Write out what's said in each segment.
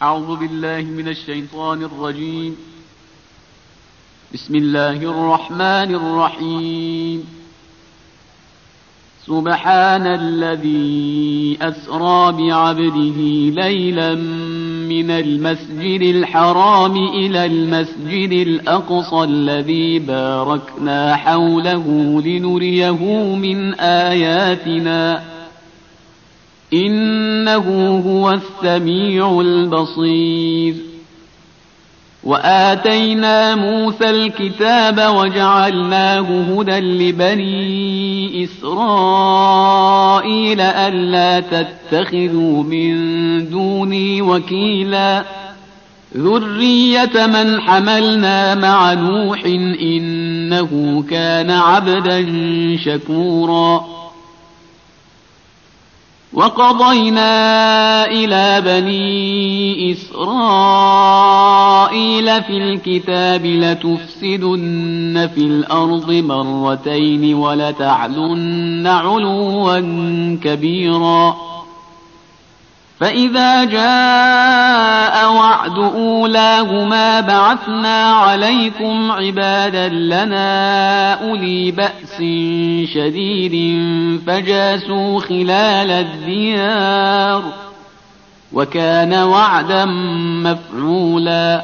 أعوذ بالله من الشيطان الرجيم. بسم الله الرحمن الرحيم. سبحان الذي أسرى بعبده ليلا من المسجد الحرام إلى المسجد الأقصى الذي باركنا حوله لنريه من آياتنا إنه هو السميع البصير. وآتينا موسى الكتاب وجعلناه هدى لبني إسرائيل ألا تتخذوا من دوني وكيلا ذرية من حملنا مع نوح إنه كان عبدا شكورا. وقضينا إلى بني إسرائيل في الكتاب لتفسدن في الأرض مرتين ولتعلن علوا كبيرا. فإذا جاء وعد أولاهما بعثنا عليكم عبادا لنا أولي بأس شديد فجاسوا خلال الديار وكان وعدا مفعولا.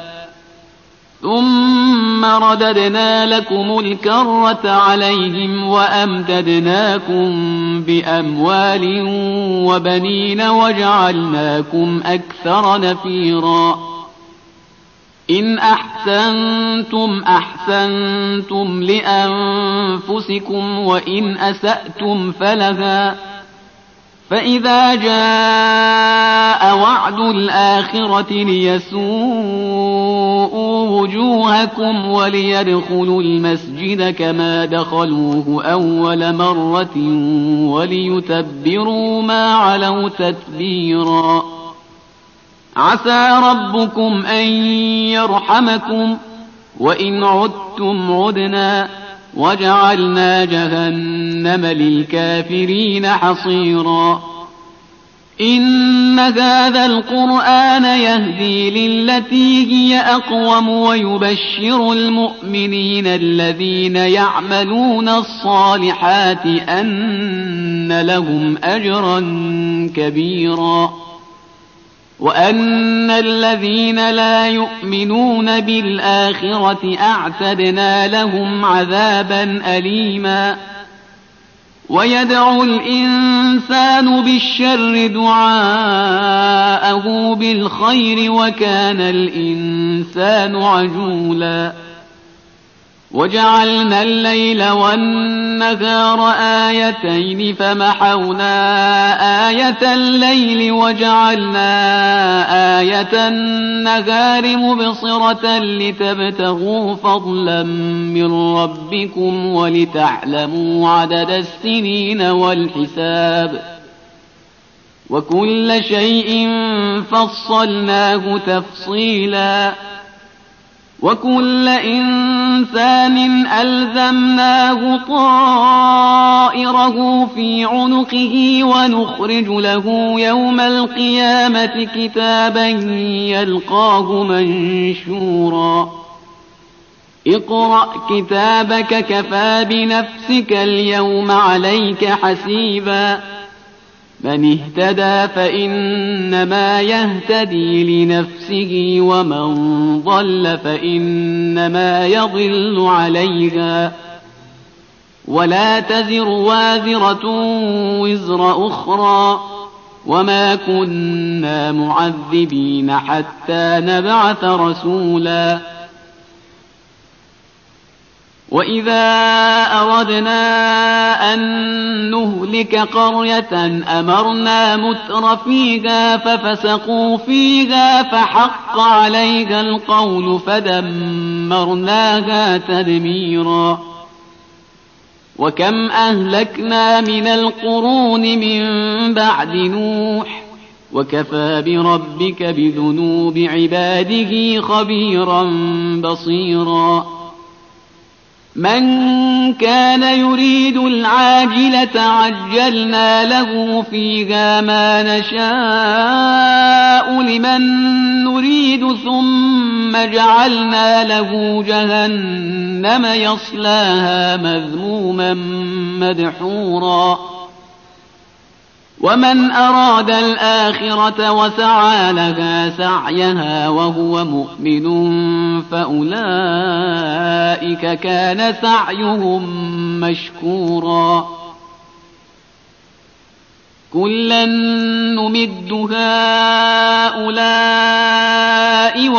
ثم رددنا لكم الكرة عليهم وأمددناكم بأموال وبنين وجعلناكم أكثر نفيرا. إن أحسنتم أحسنتم لأنفسكم وإن أسأتم فلها. فإذا جاء وعد الآخرة ليسوءوا وجوهكم وليدخلوا المسجد كما دخلوه أول مرة وليتبروا ما علوا تتبيرا. عسى ربكم أن يرحمكم وإن عدتم عدنا وجعلنا جهنم للكافرين حصيرا. إن هذا القرآن يهدي للتي هي أقوم ويبشر المؤمنين الذين يعملون الصالحات أن لهم أجرا كبيرا وأن الذين لا يؤمنون بالآخرة أعتدنا لهم عذابا أليما. ويدعو الإنسان بالشر دعاءه بالخير وكان الإنسان عجولا. وجعلنا الليل والنهار آيتين فمحونا آية الليل وجعلنا آية النهار مبصرة لتبتغوا فضلا من ربكم ولتعلموا عدد السنين والحساب وكل شيء فصلناه تفصيلا. وكل إنسان ألزمناه طائره في عنقه ونخرج له يوم القيامة كتابا يلقاه منشورا. اقرأ كتابك كفى بنفسك اليوم عليك حسيبا. من اهتدى فإنما يهتدي لنفسه ومن ضل فإنما يضل عليها ولا تزر وازرة وزر أخرى وما كنا معذبين حتى نبعث رسولا. وإذا أردنا أن نهلك قرية أمرنا متر فيها ففسقوا فيها فحق عليها القول فدمرناها تدميرا. وكم أهلكنا من القرون من بعد نوح وكفى بربك بذنوب عباده خبيرا بصيرا. من كان يريد العاجلة عجلنا له فيها ما نشاء لمن نريد ثم جعلنا له جهنم يصلاها مذموما مدحورا ومن أراد الآخرة وسعى لها سعيها وهو مؤمن فأولئك كان سعيهم مشكورا كلا نمد هؤلاء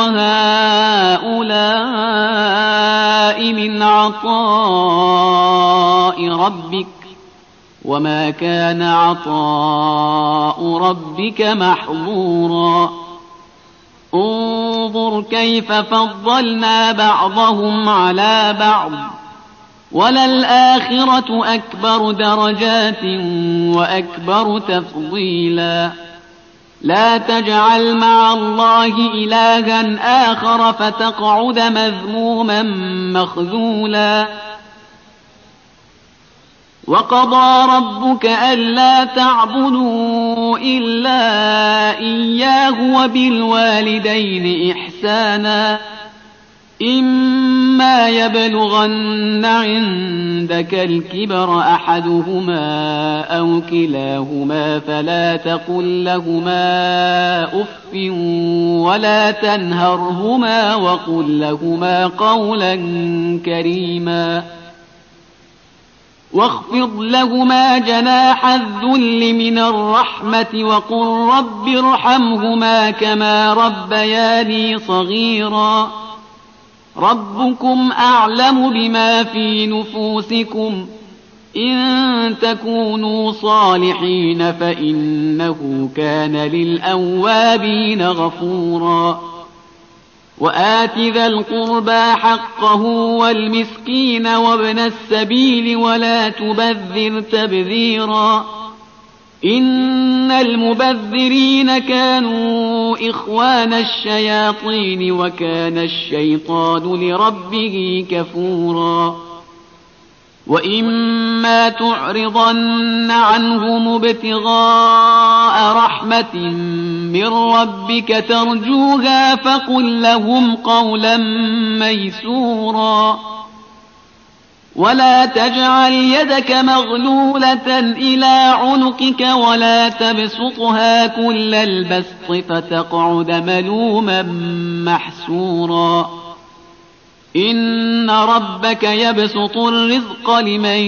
وهؤلاء من عطاء ربك وما كان عطاء ربك محظورا انظر كيف فضلنا بعضهم على بعض وللآخرة أكبر درجات وأكبر تفضيلا لا تجعل مع الله إلها آخر فتقعد مذموما مخذولا وقضى ربك ألا تعبدوا إلا إياه وبالوالدين إحسانا إما يبلغن عندك الكبر أحدهما أو كلاهما فلا تقل لهما أف ولا تنهرهما وقل لهما قولا كريما واخفض لهما جناح الذل من الرحمة وقل رب ارحمهما كما ربياني صغيرا ربكم أعلم بما في نفوسكم إن تكونوا صالحين فإنه كان للأوابين غفورا وآت ذا القربى حقه والمسكين وابن السبيل ولا تبذر تبذيرا إن المبذرين كانوا إخوان الشياطين وكان الشيطان لربه كفورا وإما تعرضن عنهم ابتغاء رحمة من ربك ترجوها فقل لهم قولا ميسورا ولا تجعل يدك مغلولة إلى عنقك ولا تبسطها كل البسط فتقعد ملوما محسورا إن ربك يبسط الرزق لمن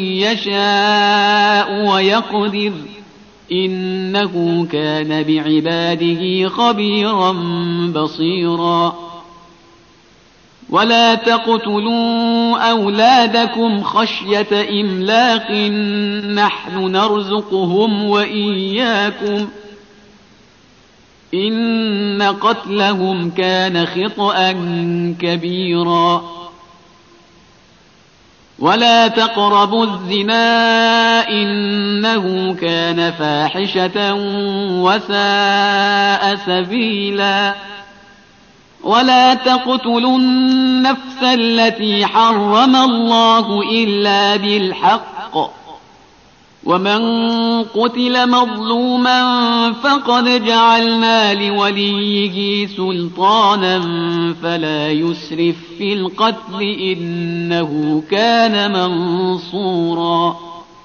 يشاء ويقدر إنه كان بعباده خبيرا بصيرا ولا تقتلوا أولادكم خشية إملاق نحن نرزقهم وإياكم إن قتلهم كان خطأ كبيرا ولا تقربوا الزنا إنه كان فاحشة وساء سبيلا ولا تقتلوا النفس التي حرم الله إلا بالحق ومن قتل مظلوما فقد جعلنا لوليه سلطانا فلا يسرف في القتل إنه كان منصورا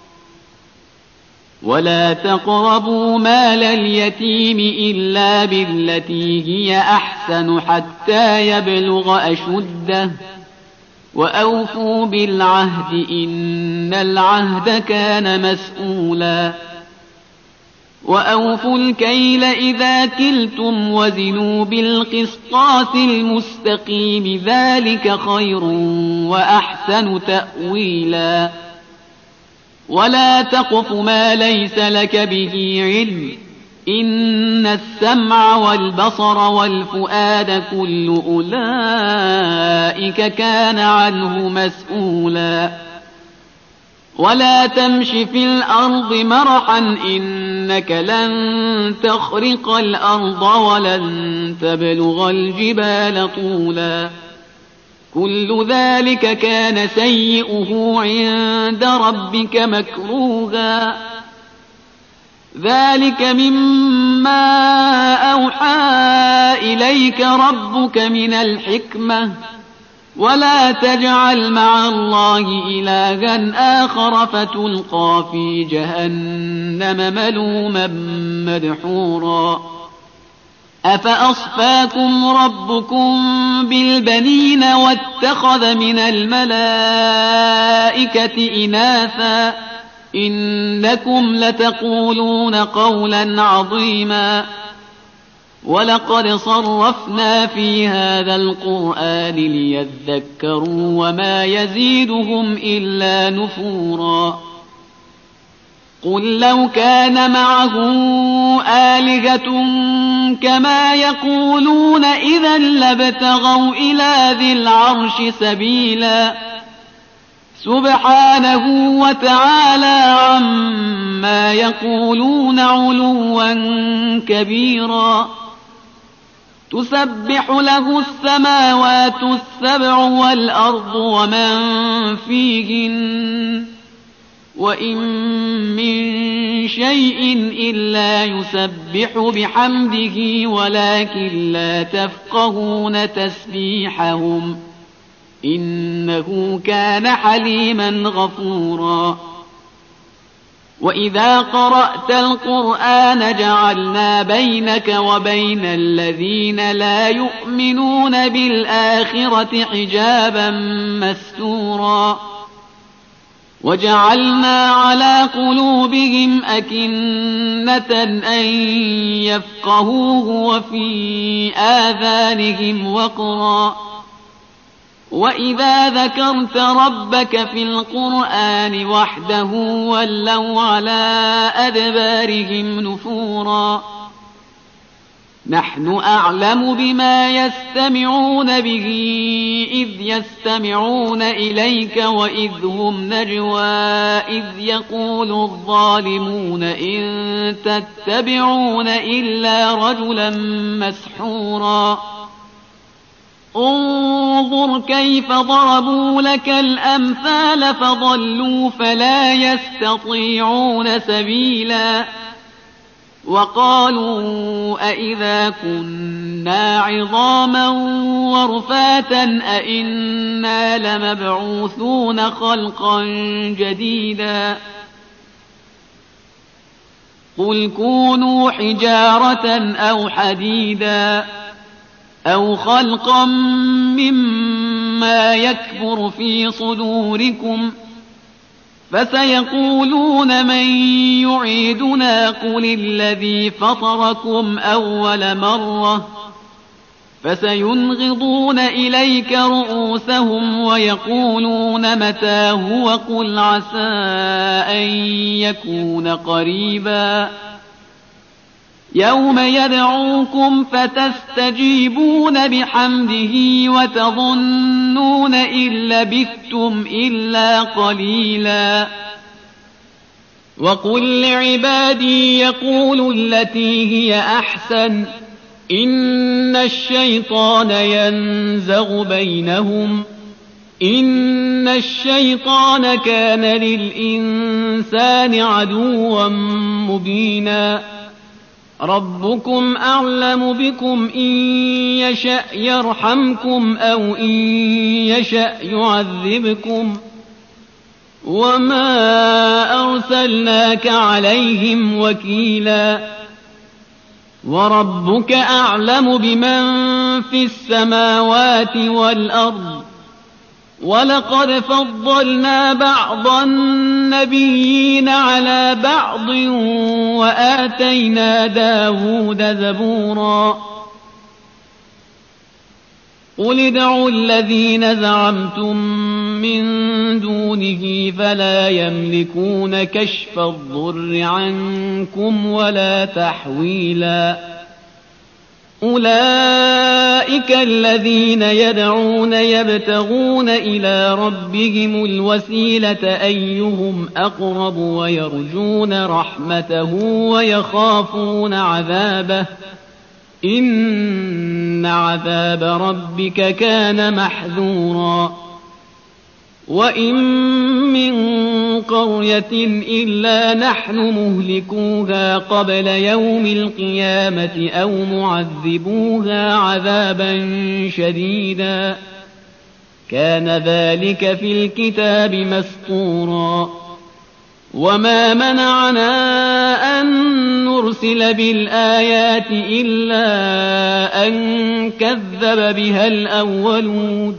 ولا تقربوا مال اليتيم إلا بالتي هي أحسن حتى يبلغ أشده وأوفوا بالعهد إن العهد كان مسؤولا وأوفوا الكيل إذا كلتم وزنوا بالقسطاس المستقيم ذلك خير وأحسن تأويلا ولا تقف ما ليس لك به علم إن السمع والبصر والفؤاد كل أولئك كان عنه مسؤولا ولا تمش في الأرض مرحا إنك لن تخرق الأرض ولن تبلغ الجبال طولا كل ذلك كان سيئه عند ربك مكروها. ذلك مما أوحى إليك ربك من الحكمة، ولا تجعل مع الله إلها آخر فتلقى في جهنم ملوما مدحورا. أفأصفاكم ربكم بالبنين واتخذ من الملائكة إناثا إنكم لتقولون قولا عظيما. ولقد صرفنا في هذا القرآن ليذكروا وما يزيدهم إلا نفورا. قل لو كان معه آلهة كما يقولون إذا لابتغوا إلى ذي العرش سبيلا. سبحانه وتعالى عما يقولون علوا كبيرا. تسبح له السماوات السبع والأرض ومن فيهن وإن من شيء إلا يسبح بحمده ولكن لا تفقهون تسبيحهم إنه كان حليما غفورا. وإذا قرأت القرآن جعلنا بينك وبين الذين لا يؤمنون بالآخرة حجابا مستورا. وجعلنا على قلوبهم أكنة أن يفقهوه وفي آذانهم وقرا. وإذا ذكرت ربك في القرآن وحده ولوا على أدبارهم نفورا. نحن أعلم بما يستمعون به إذ يستمعون إليك وإذ هم نجوى إذ يقول الظالمون إن تتبعون إلا رجلا مسحورا. انظر كيف ضربوا لك الأمثال فضلوا فلا يستطيعون سبيلا. وقالوا أئذا كنا عظاما ورفاتا أئنا لمبعوثون خلقا جديدا. قل كونوا حجارة أو حديدا أو خلقا مما يكبر في صدوركم فسيقولون من يعيدنا قل الذي فطركم أول مرة فسينغضون إليك رؤوسهم ويقولون متى هو قل عسى أن يكون قريبا. يوم يدعوكم فتستجيبون بحمده وتظنون إن لبثتم إلا قليلا. وقل لعبادي يقولوا التي هي أحسن إن الشيطان ينزغ بينهم إن الشيطان كان للإنسان عدوا مبينا. ربكم أعلم بكم إن يشأ يرحمكم أو إن يشأ يعذبكم وما أرسلناك عليهم وكيلا. وربك أعلم بمن في السماوات والأرض ولقد فضلنا بعض النبيين على بعض وآتينا داود زبورا. قل ادعوا الذين زعمتم من دونه فلا يملكون كشف الضر عنكم ولا تحويلا. أولئك الذين يدعون يبتغون إلى ربهم الوسيلة أيهم أقرب ويرجون رحمته ويخافون عذابه إن عذاب ربك كان محذورا وإن من قرية إلا نحن مهلكوها قبل يوم القيامة أو معذبوها عذابا شديدا كان ذلك في الكتاب مسطورا وما منعنا أن نرسل بالآيات إلا أن كذب بها الأولون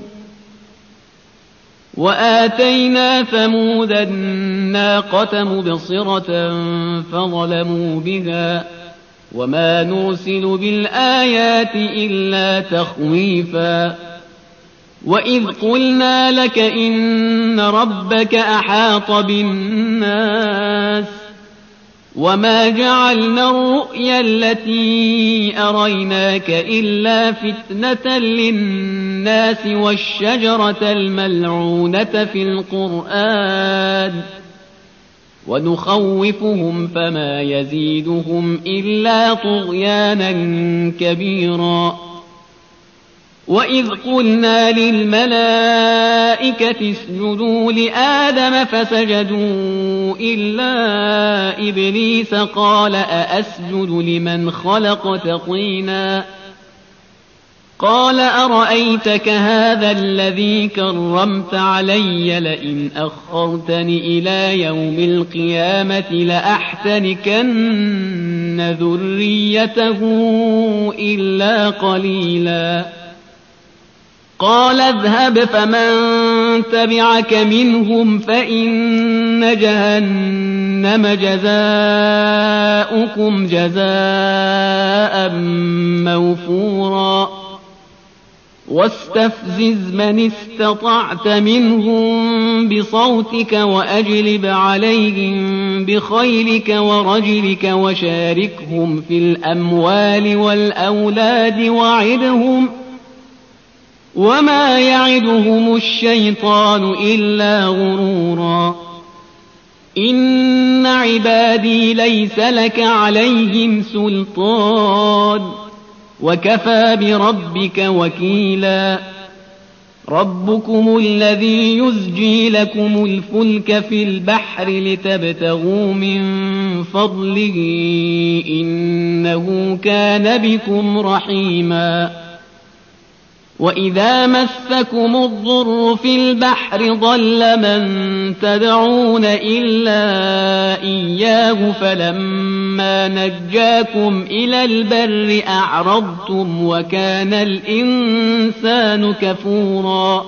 وآتينا ثمود الناقة مبصرة فظلموا بها وما نرسل بالآيات إلا تخويفا وإذ قلنا لك إن ربك أحاط بالناس وما جعلنا الرؤيا التي أريناك إلا فتنة للناس والشجرة الملعونة في القرآن ونخوفهم فما يزيدهم إلا طغيانا كبيرا وإذ قلنا للملائكة اسجدوا لآدم فسجدوا إلا إبليس قال أأسجد لمن خلقت طينا قال أرأيتك هذا الذي كرمت علي لئن أخرتني إلى يوم القيامة لأحتنكن ذريته إلا قليلا قال اذهب فمن تبعك منهم فإن جهنم جزاؤكم جزاء موفورا واستفزز من استطعت منهم بصوتك وأجلب عليهم بخيلك ورجلك وشاركهم في الأموال والأولاد وعدهم وما يعدهم الشيطان إلا غرورا إن عبادي ليس لك عليهم سلطان وكفى بربك وكيلا ربكم الذي يزجي لكم الفلك في البحر لتبتغوا من فضله إنه كان بكم رحيما وإذا مسكم الضر في البحر ضل من تدعون إلا إياه فلما نجاكم إلى البر أعرضتم وكان الإنسان كفورا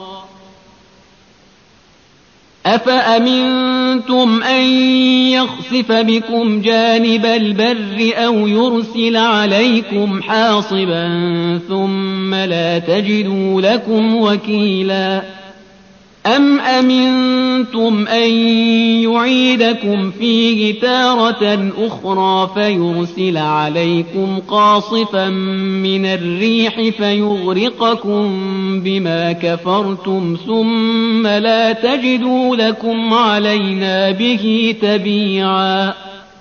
أفأمنتم أن يخسف بكم جانب البر أو يرسل عليكم حاصبا ثم لا تجدوا لكم وكيلا أم أمنتم أن يعيدكم فيه تارة أخرى فيرسل عليكم قاصفا من الريح فيغرقكم بما كفرتم ثم لا تجدوا لكم علينا به تبيعا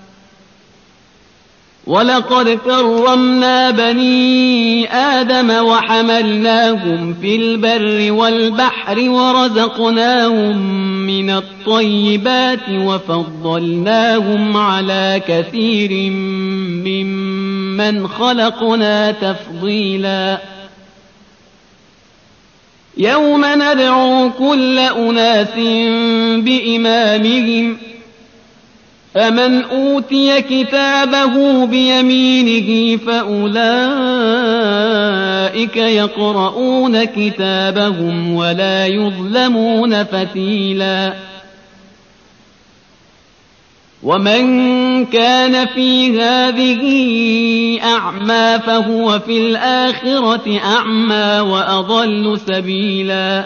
ولقد كرمنا بني آدم وحملناهم في البر والبحر ورزقناهم من الطيبات وفضلناهم على كثير ممن خلقنا تفضيلا يوم ندعو كل أناس بإمامهم فمن أوتي كتابه بيمينه فأولئك يقرؤون كتابهم ولا يظلمون فتيلا ومن كان في هذه أعمى فهو في الآخرة أعمى وأضل سبيلا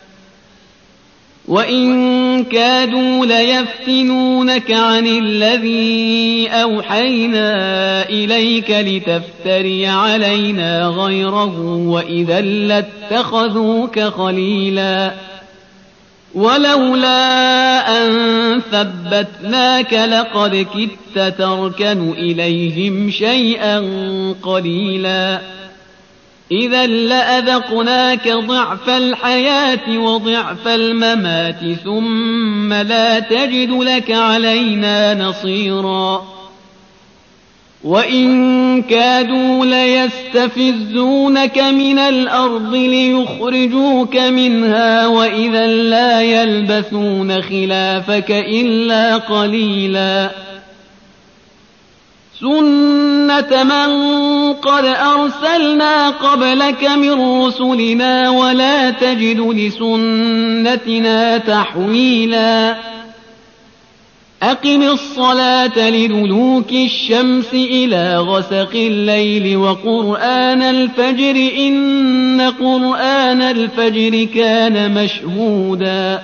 وإن كادوا ليفتنونك عن الذي أوحينا إليك لتفتري علينا غيره وإذا لاتخذوك خليلا ولولا أن ثبتناك لقد كدت تركن إليهم شيئا قليلا إذا لأذقناك ضعف الحياة وضعف الممات ثم لا تجد لك علينا نصيرا وإن كادوا ليستفزونك من الأرض ليخرجوك منها وإذا لا يلبثون خلافك إلا قليلا سنة من قد أرسلنا قبلك من رسلنا ولا تجد لسنتنا تحويلا أقم الصلاة لدلوك الشمس إلى غسق الليل وقرآن الفجر إن قرآن الفجر كان مشهودا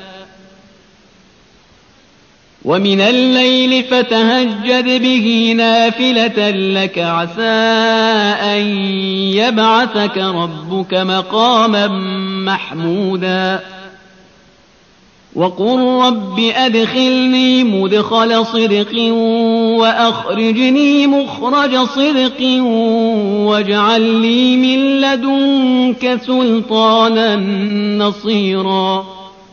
ومن الليل فتهجد به نافلة لك عسى أن يبعثك ربك مقاما محمودا وقل رب أدخلني مدخل صدق وأخرجني مخرج صدق واجعل لي من لدنك سلطانا نصيرا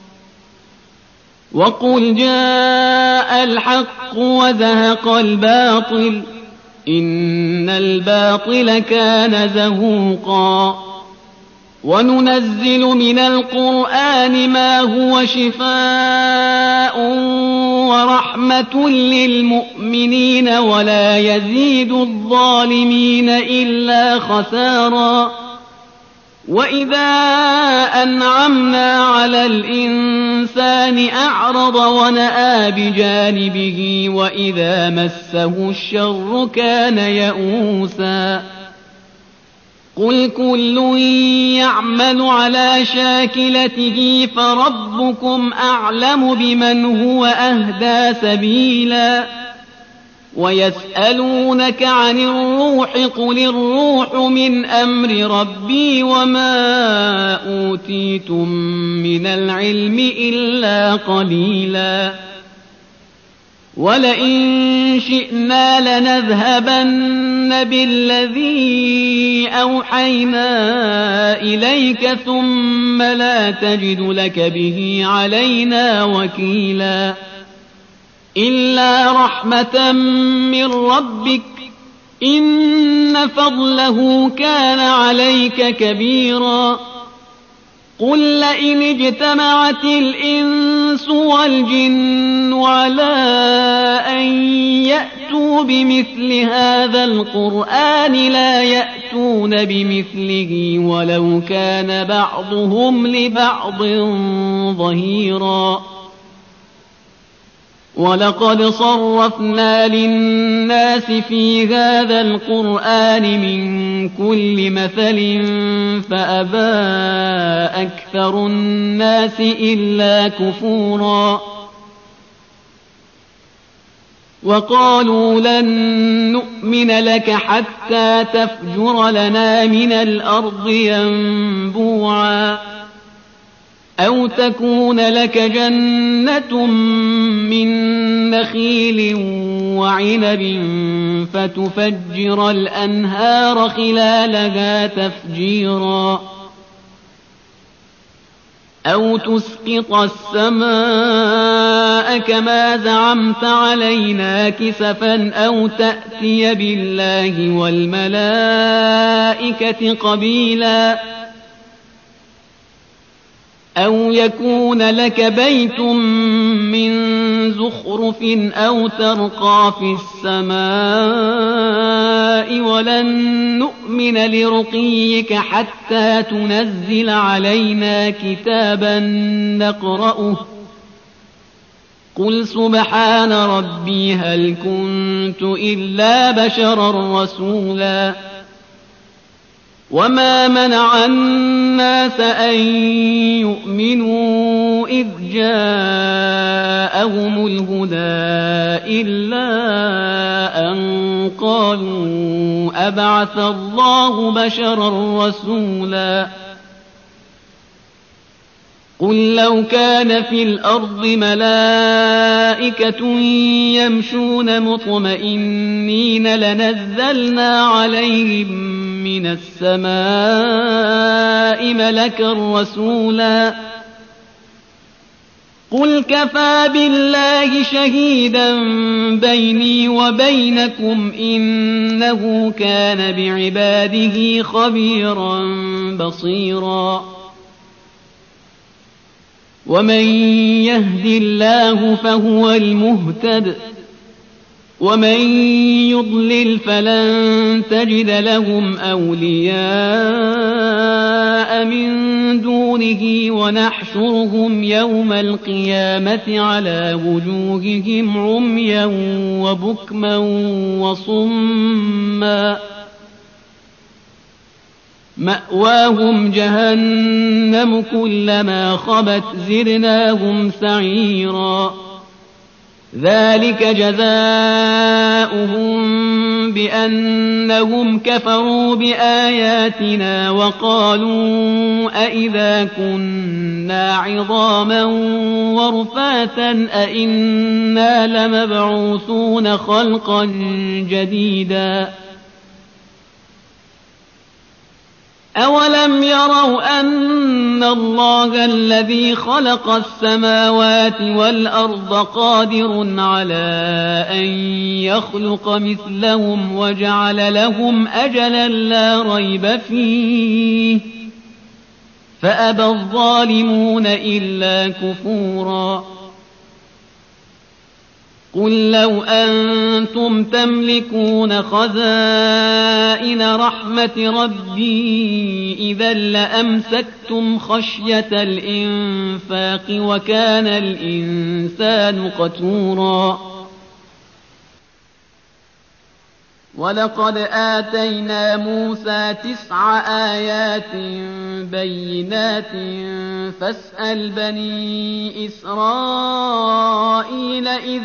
وقل جاء الحق وزهق الباطل إن الباطل كان زهوقا وننزل من القرآن ما هو شفاء ورحمة للمؤمنين ولا يزيد الظالمين إلا خسارا وإذا أنعمنا على الإنسان أعرض ونأى بجانبه وإذا مسه الشر كان يئوسا قل كل يعمل على شاكلته فربكم أعلم بمن هو أهدى سبيلا ويسألونك عن الروح قل الروح من أمر ربي وما أوتيتم من العلم إلا قليلا ولئن شئنا لنذهبن بالذي أوحينا إليك ثم لا تجد لك به علينا وكيلا إلا رحمة من ربك إن فضله كان عليك كبيرا قل لئن اجتمعت الإنس والجن على أن يأتوا بمثل هذا القرآن لا يأتون بمثله ولو كان بعضهم لبعض ظهيرا ولقد صرفنا للناس في هذا القرآن من كل مثل فأبى أكثر الناس إلا كفورا وقالوا لن نؤمن لك حتى تفجر لنا من الأرض ينبوعا أو تكون لك جنة من نخيل وعنب فتفجر الأنهار خلالها تفجيرا أو تسقط السماء كما زعمت علينا كسفا أو تأتي بالله والملائكة قبيلا أو يكون لك بيت من زخرف أو ترقى في السماء ولن نؤمن لرقيك حتى تنزل علينا كتابا نقرأه قل سبحان ربي هل كنت إلا بشرا رسولا وما منع الناس أن يؤمنوا إذ جاءهم الهدى إلا أن قالوا أبعث الله بشرا رسولا قل لو كان في الأرض ملائكة يمشون مطمئنين لنزلنا عليهم من السماء ملكا رسولا قل كفى بالله شهيدا بيني وبينكم إنه كان بعباده خبيرا بصيرا ومن يهد الله فهو المهتد ومن يضلل فلن تجد لهم أولياء من دونه ونحشرهم يوم القيامة على وجوههم عميا وبكما وصما مأواهم جهنم كلما خبت زدناهم سعيرا ذلك جزاؤهم بأنهم كفروا بآياتنا وقالوا أئذا كنا عظاما ورفاتا أئنا لمبعوثون خلقا جديدا أولم يروا أن الله الذي خلق السماوات والأرض قادر على أن يخلق مثلهم وجعل لهم أجلا لا ريب فيه فأبى الظالمون إلا كفورا قل لو أنتم تملكون خزائن رحمة ربي إذا لأمسكتم خشية الإنفاق وكان الإنسان قتورا ولقد آتينا موسى 9 آيات بينات فاسأل بني إسرائيل إذ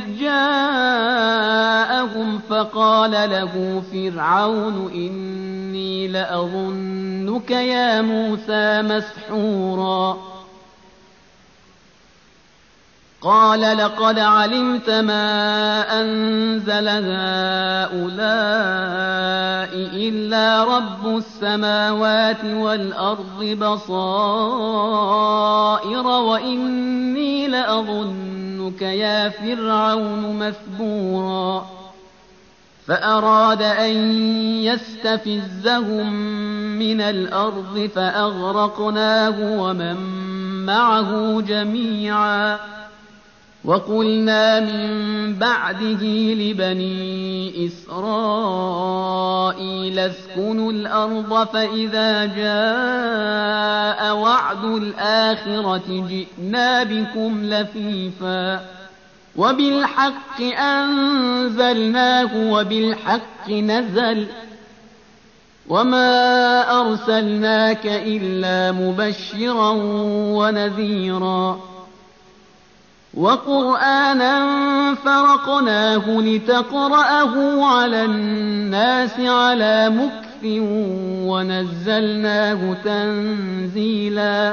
جاءهم فقال له فرعون إني لأظنك يا موسى مسحورا قال لقد علمت ما أنزل هؤلاء إلا رب السماوات والأرض بصائر وإني لأظنك يا فرعون مثبورا فأراد أن يستفزهم من الأرض فأغرقناه ومن معه جميعا وقلنا من بعده لبني إسرائيل اسكنوا الأرض فإذا جاء وعد الآخرة جئنا بكم لفيفا وبالحق أنزلناه وبالحق نزل وما أرسلناك إلا مبشرا ونذيرا وقرآنا فرقناه لتقرأه على الناس على مكث ونزلناه تنزيلا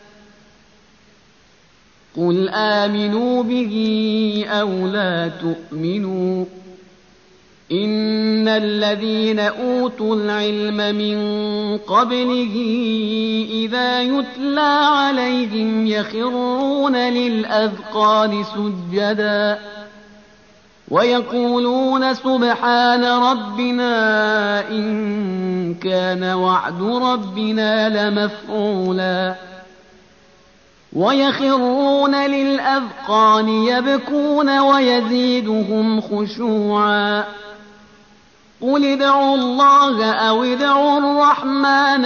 قل آمنوا به أو لا تؤمنوا إن الذين أوتوا العلم من قبله إذا يتلى عليهم يخرون للأذقان سجدا ويقولون سبحان ربنا إن كان وعد ربنا لمفعولا ويخرون للأذقان يبكون ويزيدهم خشوعا قل ادعوا الله أو ادعوا الرحمن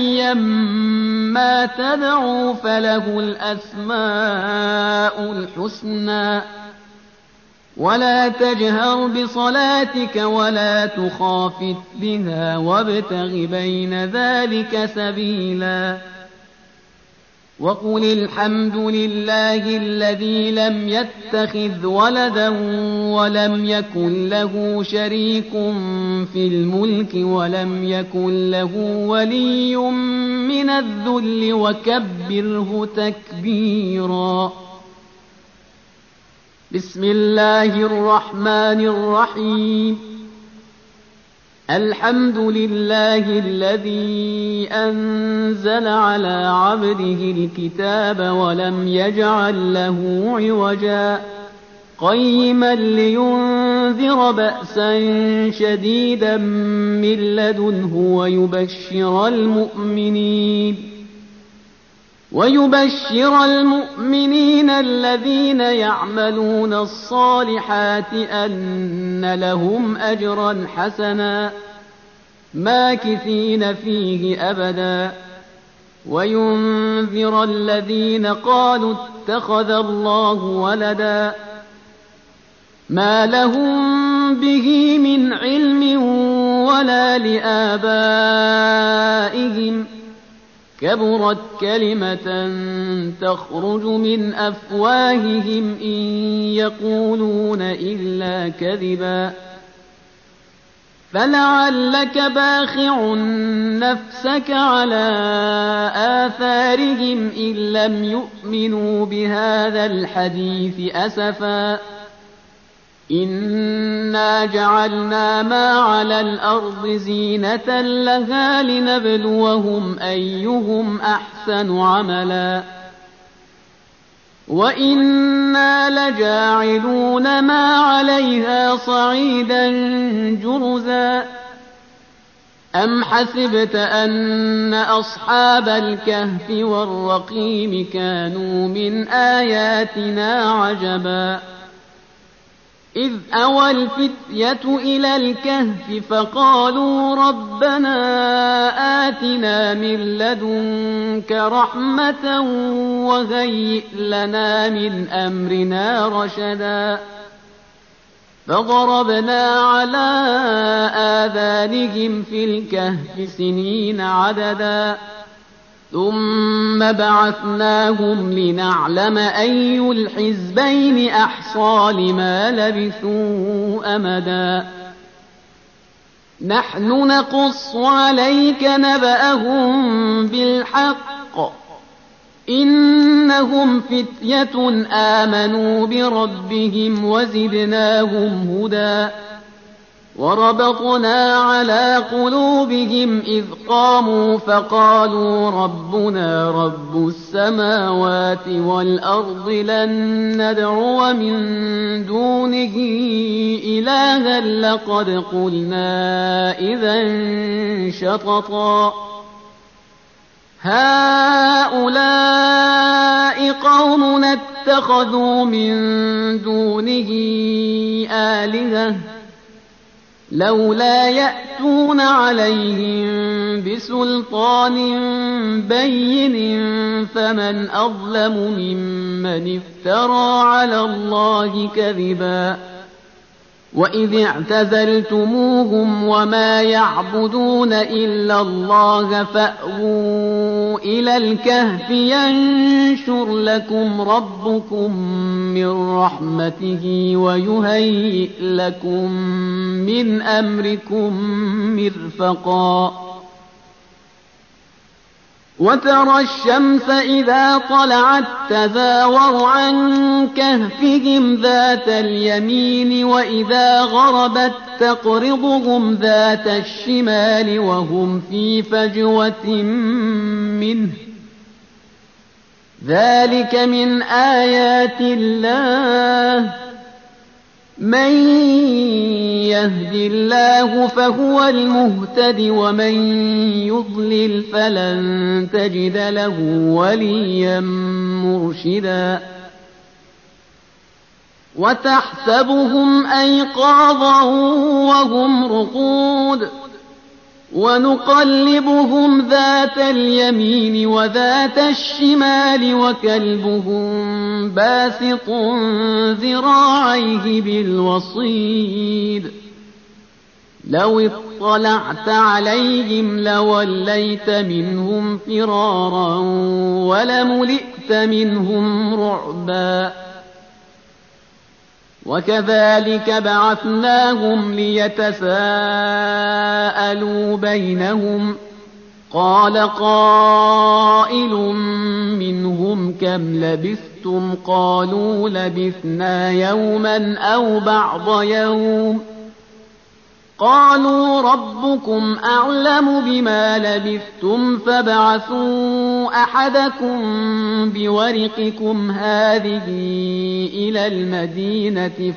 أيما تدعوا فله الأسماء الحسنى ولا تجهر بصلاتك ولا تخافت بها وابتغ بين ذلك سبيلا وقل الحمد لله الذي لم يتخذ ولدا ولم يكن له شريك في الملك ولم يكن له ولي من الذل وكبره تكبيرا بسم الله الرحمن الرحيم الحمد لله الذي أنزل على عبده الكتاب ولم يجعل له عوجا قيما لينذر بأسا شديدا من لدنه ويبشر المؤمنين الذين يعملون الصالحات أن لهم أجرا حسنا ماكثين فيه أبدا وينذر الذين قالوا اتخذ الله ولدا ما لهم به من علم ولا لآبائهم كبرت كلمة تخرج من أفواههم إن يقولون إلا كذبا فلعلك باخع نفسك على آثارهم إن لم يؤمنوا بهذا الحديث أسفا إنا جعلنا ما على الأرض زينة لها لنبلوهم أيهم أحسن عملا وإنا لجاعلون ما عليها صعيدا جرزا أم حسبت أن أصحاب الكهف والرقيم كانوا من آياتنا عجبا إذ أوى الفتية إلى الكهف فقالوا ربنا آتنا من لدنك رحمة وهيئ لنا من أمرنا رشدا فضربنا على آذانهم في الكهف سنين عددا ثم بعثناهم لنعلم أي الحزبين أحصى لما لبثوا أمدا نحن نقص عليك نبأهم بالحق إنهم فتية آمنوا بربهم وزدناهم هدى وربطنا على قلوبهم إذ قاموا فقالوا ربنا رب السماوات والأرض لن ندعو من دونه إلها لقد قلنا إذا شططا هؤلاء قوم اتخذوا من دونه آلهة لولا يأتون عليهم بسلطان بين فمن أظلم ممن افترى على الله كذبا وإذ اعتزلتموهم وما يعبدون إلا الله فأووا إلى الكهف ينشر لكم ربكم من رحمته ويهيئ لكم من أمركم مرفقا وترى الشمس إذا طلعت تزاور عن كهفهم ذات اليمين وإذا غربت تقرضهم ذات الشمال وهم في فجوة منه ذلك من آيات الله من يهد الله فهو المهتد ومن يضلل فلن تجد له وليا مرشدا وتحسبهم أيقاظا وهم رقود ونقلبهم ذات اليمين وذات الشمال وكلبهم باسط ذراعيه بالوصيد لو اطلعت عليهم لوليت منهم فرارا ولملئت منهم رعبا وكذلك بعثناهم ليتساءلوا بينهم قال قائل منهم كم لبثتم قالوا لبثنا يوما أو بعض يوم قالوا ربكم أعلم بما لبثتم فابعثوا أحدكم بورقكم هذه إلى المدينة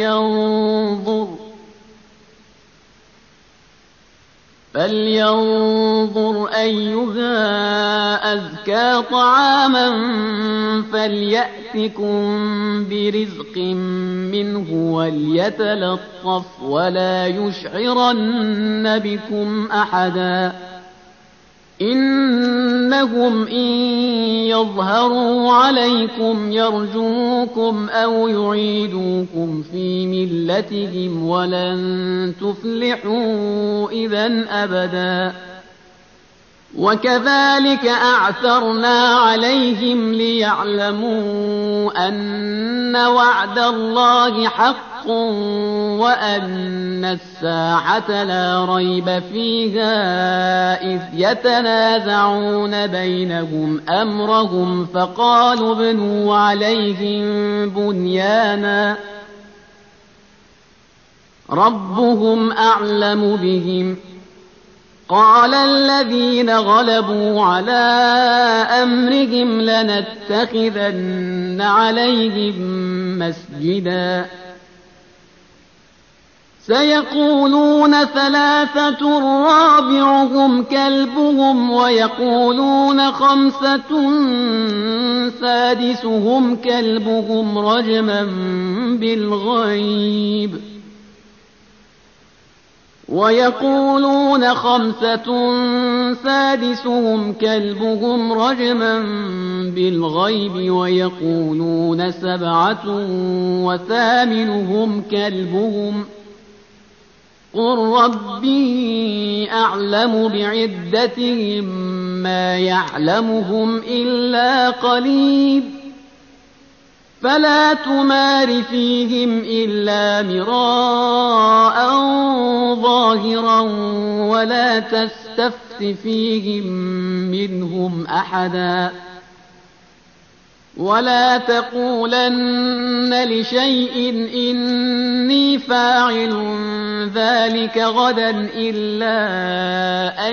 فلينظر أيها أزكى طعاما فليأتكم برزق منه وليتلطف ولا يشعرن بكم أحدا إنهم إن يظهروا عليكم يرجوكم أو يعيدوكم في ملتهم ولن تفلحوا إذا أبدا وكذلك أعثرنا عليهم ليعلموا أن وعد الله حق وأن الساعة لا ريب فيها إذ يتنازعون بينهم أمرهم فقالوا ابنوا عليهم بنيانا ربهم أعلم بهم قال الذين غلبوا على أمرهم لنتخذن عليهم مسجدا سيقولون ثلاثة رابعهم كلبهم ويقولون خمسة سادسهم كلبهم رجما بالغيب ويقولون خمسة سادسهم كلبهم رجما بالغيب ويقولون سبعة وثامنهم كلبهم قل ربي أعلم بعدتهم ما يعلمهم إلا قليل فلا تمار فيهم إلا مراء ظاهرا ولا تستفت فيهم منهم أحدا ولا تقولن لشيء إني فاعل ذلك غدا إلا أن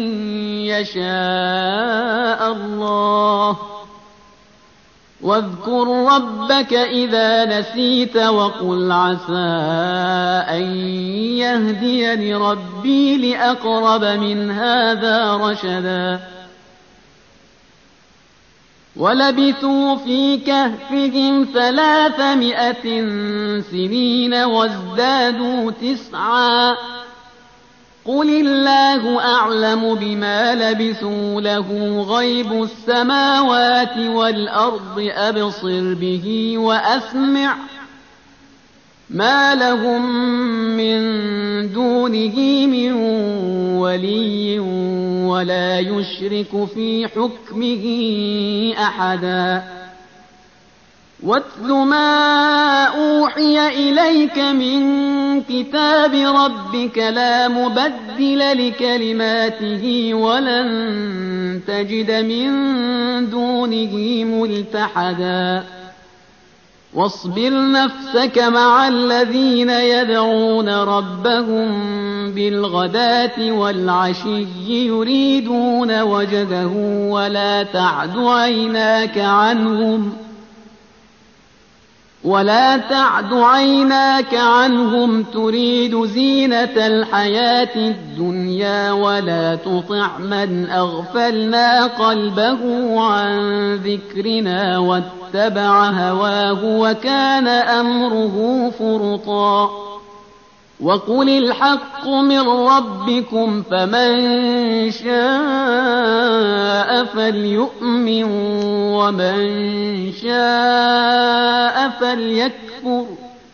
يشاء الله واذكر ربك إذا نسيت وقل عسى أن يهديني ربي لأقرب من هذا رشدا ولبثوا في كهفهم 300 سنين وازدادوا 9 قل الله أعلم بما لبثوا له غيب السماوات والأرض أبصر به وأسمع ما لهم من دونه من ولي ولا يشرك في حكمه أحدا واتل ما أوحي إليك من كتاب ربك لا مبدل لكلماته ولن تجد من دونه ملتحدا واصبر نفسك مع الذين يدعون ربهم بالغداة والعشي يريدون وجهه ولا تعد عيناك عنهم تريد زينة الحياة الدنيا ولا تطع من أغفلنا قلبه عن ذكرنا واتبع هواه وكان أمره فرطا وقل الحق من ربكم فمن شاء فليؤمن ومن شاء فليكفر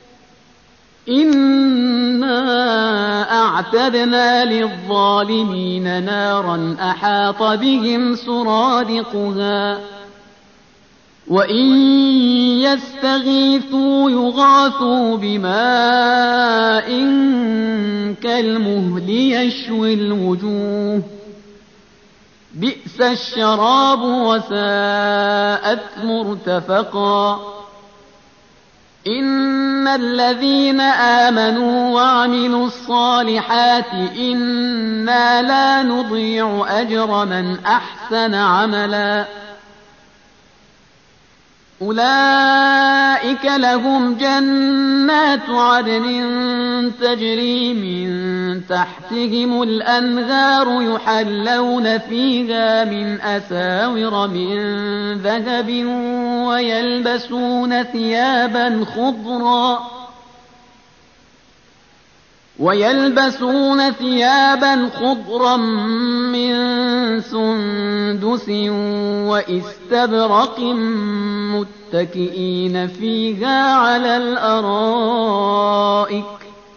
إنا أعتدنا للظالمين نارا أحاط بهم سرادقها وإن يستغيثوا يغاثوا بماء كالمهل يشوي الوجوه بئس الشراب وساءت مرتفقا إن الذين آمنوا وعملوا الصالحات إنا لا نضيع أجر من أحسن عملا أولئك لهم جنات عدن تجري من تحتهم الأنهار يحلون فيها من أساور من ذهب ويلبسون ثيابا خضرا من سندس وإستبرق متكئين فيها على الأرائك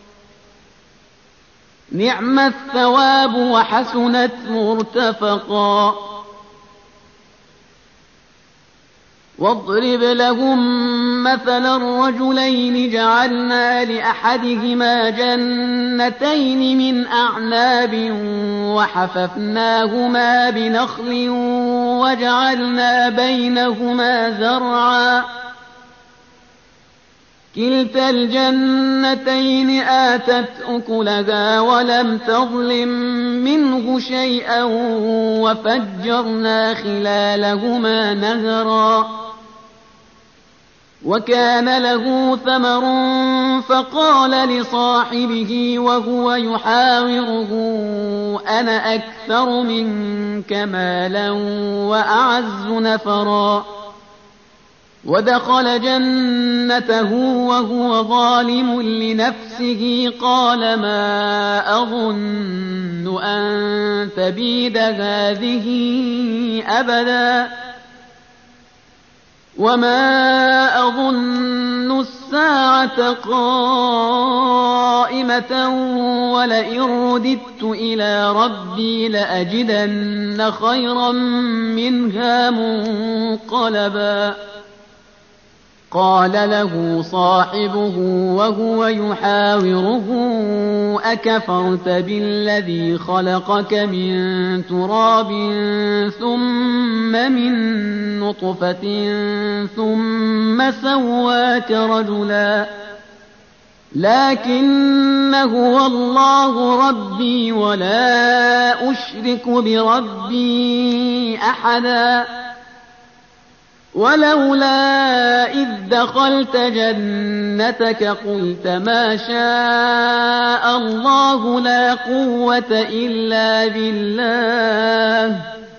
نعم الثواب وحسنت مرتفقا واضرب لهم مثلا الرجلين جعلنا لأحدهما جنتين من أعناب وحففناهما بنخل وجعلنا بينهما زرعا كلتا الجنتين آتت أكلها ولم تظلم منه شيئا وفجرنا خلالهما نهرا وكان له ثمر فقال لصاحبه وهو يحاوره أنا أكثر منك مالا وأعز نفرا ودخل جنته وهو ظالم لنفسه قال ما أظن أن تبيد هذه أبدا وما أظن الساعة قائمة ولئن رددت إلى ربي لأجدن خيرا منها منقلبا قال له صاحبه وهو يحاوره أكفرت بالذي خلقك من تراب ثم من نطفة ثم سواك رجلا لكن هو الله ربي ولا أشرك بربي أحدا ولولا إذ دخلت جنتك قلت ما شاء الله لا قوة إلا بالله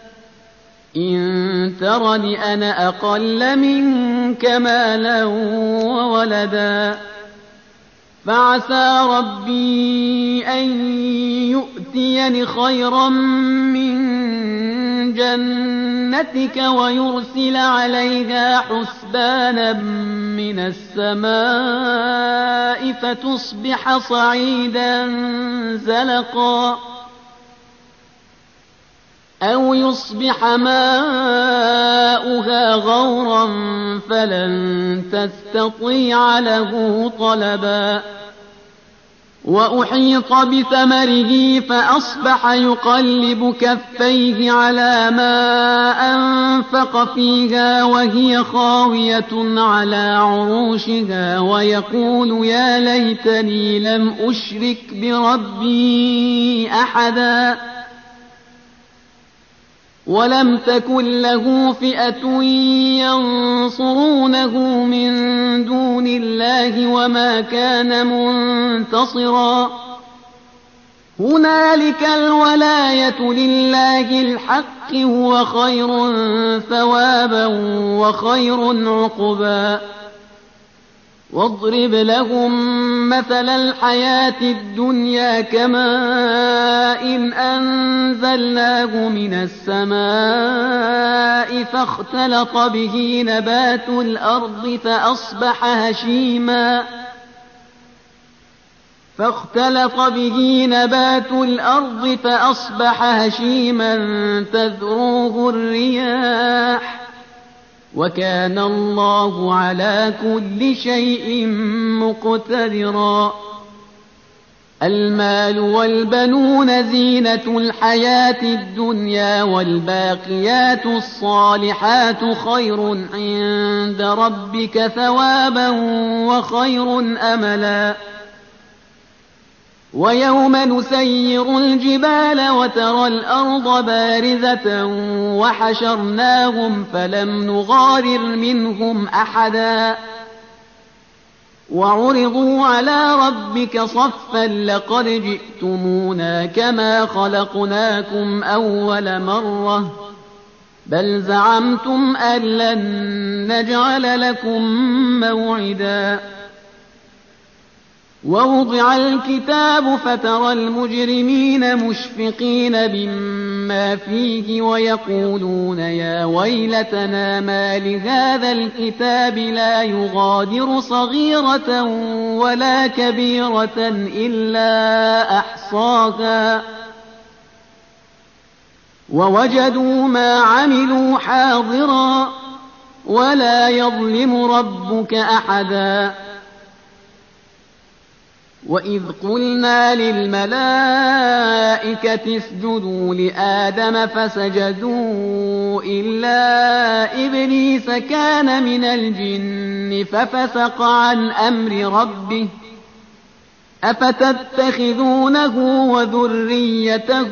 إن ترني أنا أقل منك مالا وولدا فعسى ربي أن يؤتيني خيرا من جنتك ويرسل عليها حسبانا من السماء فتصبح صعيدا زلقا أو يصبح ماؤها غورا فلن تستطيع له طلبا وأحيط بثمره فأصبح يقلب كفيه على ما أنفق فيها وهي خاوية على عروشها ويقول يا ليتني لم أشرك بربي أحدا ولم تكن له فئة ينصرونه من دون الله وما كان منتصرا هنالك الولاية لله الحق هو خير ثوابا وخير عقبا واضرب لهم مثل الحياة الدنيا كماء أنزلناه من السماء فاختلط به نبات الأرض فأصبح هشيما تذروه الرياح وكان الله على كل شيء مقتدرا المال والبنون زينة الحياة الدنيا والباقيات الصالحات خير عند ربك ثوابا وخير أملا ويوم نسير الجبال وترى الأرض بارزة وحشرناهم فلم نغادر منهم أحدا وعرضوا على ربك صفا لقد جئتمونا كما خلقناكم أول مرة بل زعمتم أن لن نجعل لكم موعدا ووضع الكتاب فترى المجرمين مشفقين مما فيه ويقولون يا ويلتنا ما لهذا الكتاب لا يغادر صغيرة ولا كبيرة إلا أحصاها ووجدوا ما عملوا حاضرا ولا يظلم ربك أحدا وإذ قلنا للملائكة اسجدوا لآدم فسجدوا إلا إبليس كان من الجن ففسق عن أمر ربه أفتتخذونه وذريته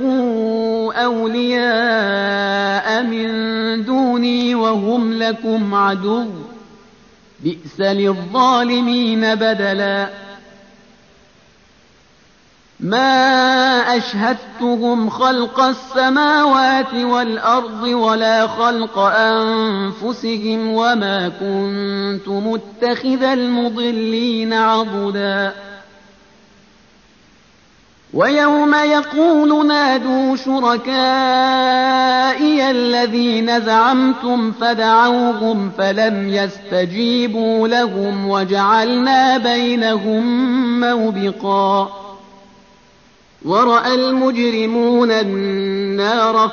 أولياء من دوني وهم لكم عدو بئس للظالمين بدلا ما أشهدتهم خلق السماوات والأرض ولا خلق أنفسهم وما كنت متخذ المضلين عضدا ويوم يقول نادوا شركائي الذين زعمتم فدعوهم فلم يستجيبوا لهم وجعلنا بينهم موبقا ورأى المجرمون النار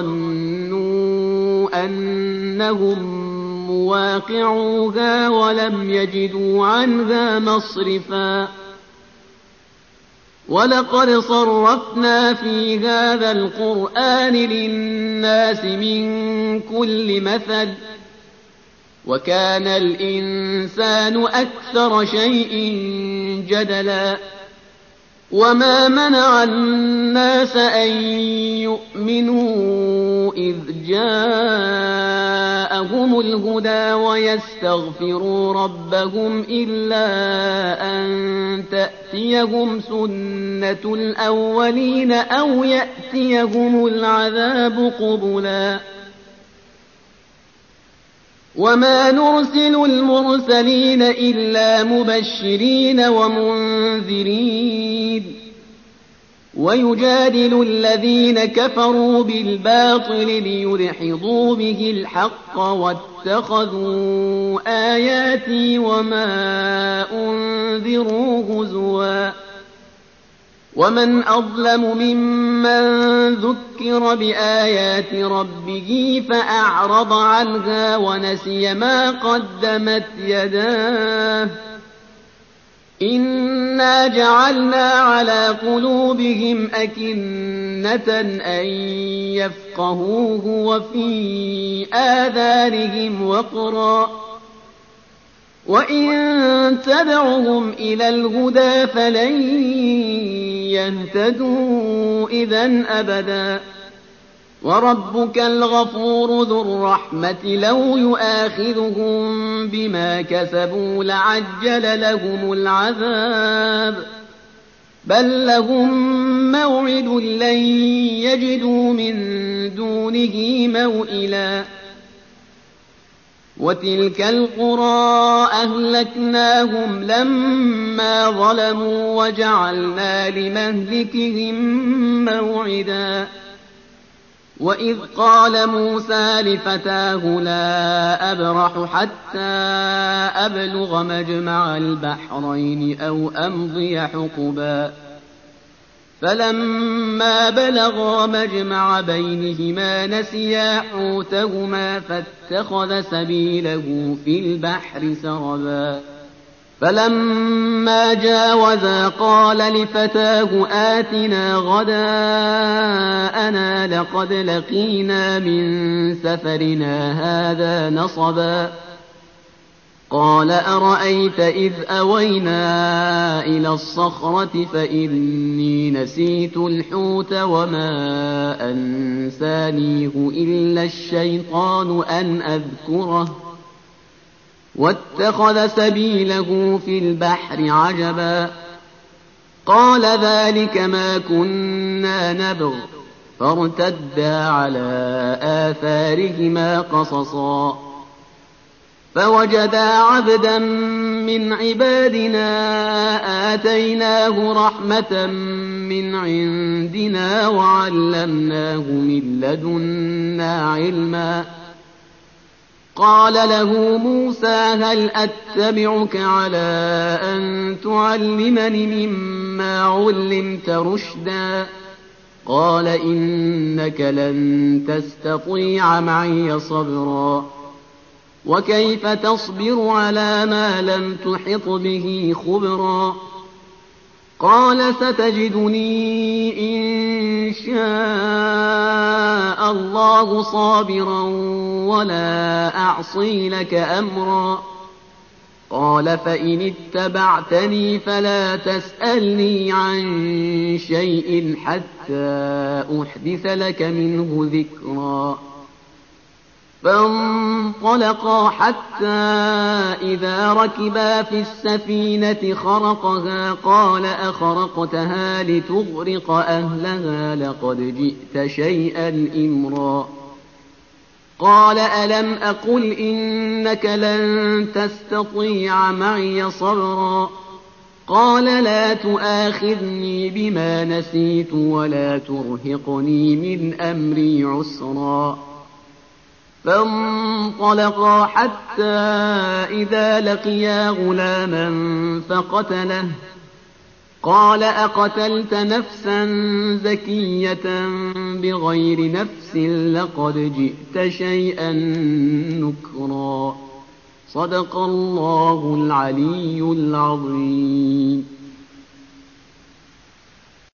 فظنوا أنهم مواقعوها ولم يجدوا عنها مصرفا ولقد صرفنا في هذا القرآن للناس من كل مثل وكان الإنسان أكثر شيء جدلا وما منع الناس أن يؤمنوا إذ جاءهم الهدى ويستغفروا ربهم إلا أن تأتيهم سنة الأولين أو يأتيهم العذاب قبلا وما نرسل المرسلين إلا مبشرين ومنذرين ويجادل الذين كفروا بالباطل ليدحضوا به الحق واتخذوا آياتي وما أنذروا هزوا ومن أظلم ممن ذكر بآيات ربه فأعرض عنها ونسي ما قدمت يداه إنا جعلنا على قلوبهم أكنة أن يفقهوه وفي آذانهم وقرا وإن تدعهم إلى الهدى فلن يهتدوا إذا أبدا وربك الغفور ذو الرحمة لو يؤاخذهم بما كسبوا لعجل لهم العذاب بل لهم موعد لن يجدوا من دونه موئلا وتلك القرى أهلكناهم لما ظلموا وجعلنا لمهلكهم موعدا وإذ قال موسى لفتاه لا أبرح حتى أبلغ مجمع البحرين أو أمضي حقبا فلما بلغا مجمع بينهما نسيا حوتهما فاتخذ سبيله في البحر سربا فلما جاوزا قال لفتاه آتنا غداءنا لقد لقينا من سفرنا هذا نصبا قال أرأيت إذ أوينا إلى الصخرة فإني نسيت الحوت وما أنسانيه إلا الشيطان أن أذكره واتخذ سبيله في البحر عجبا قال ذلك ما كنا نبغ فارتدا على آثارهما قصصا فوجدا عبدا من عبادنا آتيناه رحمة من عندنا وعلمناه من لدنا علما قال له موسى هل أتبعك على أن تعلمني مما علمت رشدا قال إنك لن تستطيع معي صبرا وكيف تصبر على ما لم تحط به خبرا قال ستجدني إن شاء الله صابرا ولا أعصي لك أمرا قال فإن اتبعتني فلا تسألني عن شيء حتى أحدث لك منه ذكرا فانطلقا حتى إذا ركبا في السفينة خرقها قال أخرقتها لتغرق أهلها لقد جئت شيئا إمرا قال ألم أقل إنك لن تستطيع معي صبرا قال لا تؤاخذني بما نسيت ولا ترهقني من أمري عسرا فانطلقا حتى إذا لقيا غلاما فقتله قال أقتلت نفسا زكية بغير نفس لقد جئت شيئا نكرا صدق الله العلي العظيم.